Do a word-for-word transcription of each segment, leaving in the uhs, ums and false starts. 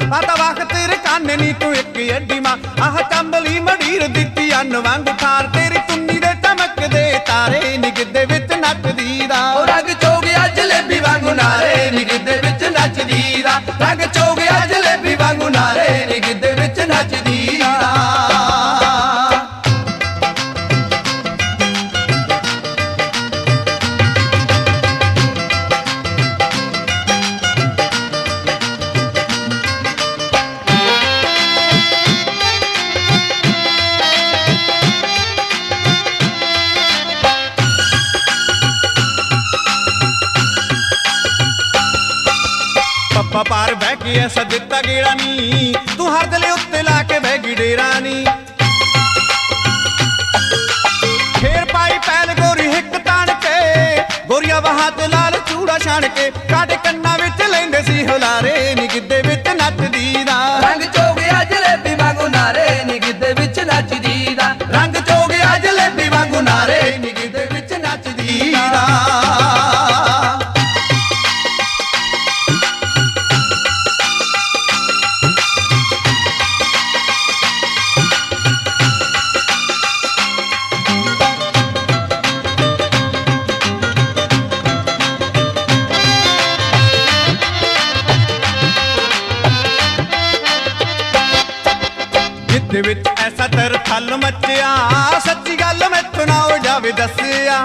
आता वख तेरे काने नी तू एक अड्डी मां आह चंबली मडीर दित्ती अन्न वांगू ठार तेरी तुन्नी दे चमकदे तारे निगदे विच नचदी दा रंग चोगिया जलेबी वांगू नारे निगदे विच नचदी दा रंग चोगिया जलेबी वांगू नारे निगदे विच नचदी दा पप्पा पार बह के ऐसा दिता गेड़ा नी तू हर दले उत्ते ला के बह गई डेरा नी फेर पाई पैल गोरी हिक तान के गोरिया वहां ते लाल चूड़ा छाण के काटे कन्ना विच लैंदे सी हुलारे नी गिद्दे विच नचदी दा रंग चोगिया जलेबी वांगू नारे नी गिद्दे विच नचदी दा रंग चोगिया जलेबी वांगू नारे नी गिद्दे विच नचदी दा जिद्द विच ऐसा तर थल मचिया सच्ची गल मैथों ना हो जावे दसिया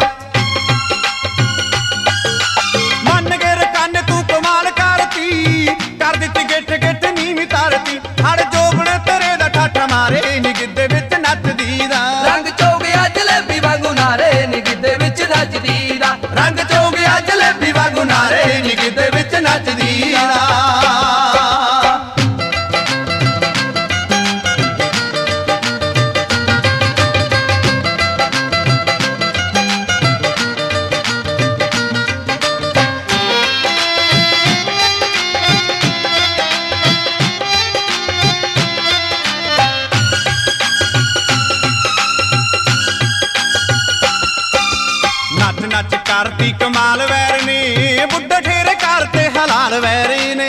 मन के रकाने तू कमाल करती कर दित्ती गिठ गिठ नीवी तारती हड़ जोगने तेरे दा ठाठा मारे नी गिद्दे विच नचदी दा रंग चोगिया जलेबी वांगू नारे नी गिद्दे विच नचदी दा रंग चोगिया जलेबी वांगू नारे नी गिद्दे विच नचदी दा नच नच करती कमाल वैर ने बुड्ढे ठेरे करते हलाल वैरी ने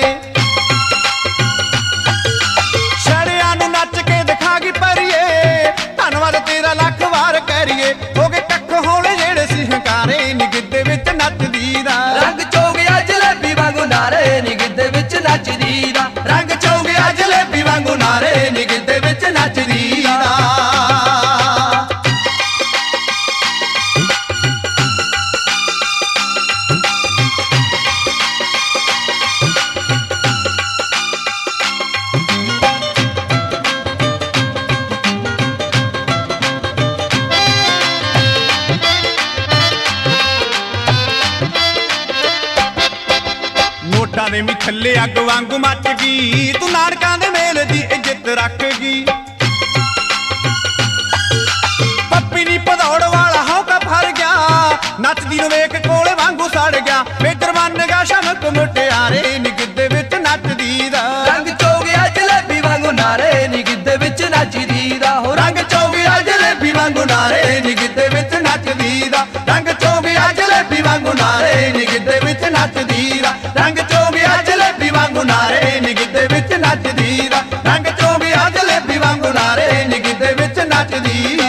छड़िया नू नच के दिखागी परिए धन्नवाद तेरा लख वार करिए हो गए कख होने जेड़े सी हंकारे नी गिद्दे विच नचदी दा रंग चोगिया जलेबी वांगू नारे नी गिद्दे विच नचदी दा रंग चोगिया जलेबी वांगू नारे नी गिद्दे विच नचदी दा नोटां दे मिठल्ले अग वांगू मच गई तू नानकां दे मेल दी इज्जत रख गई पप्पी नी भदौड़ वाला हौका फर गया नचदी नूं वेख कोले वांगू सड़ गया मेजर बन गया शमक मुटियारे नी गिद्दे विच नचदी दा रंग चोगिया जलेबी वांगू नारे नी गिद्दे विच नचदी दा हो रंग चोगिया जलेबी वांगू नारे नी गिद्दे विच नचदी दा रंग चोगिया जलेबी वांगू नारे नी गिद्दे विच नचदी दा रंग चोगिया जलेबी वांगू नारे नी गिद्दे विच नचदी दा रंग चोगिया जलेबी वांगू नारे नी गिद्दे विच नचदी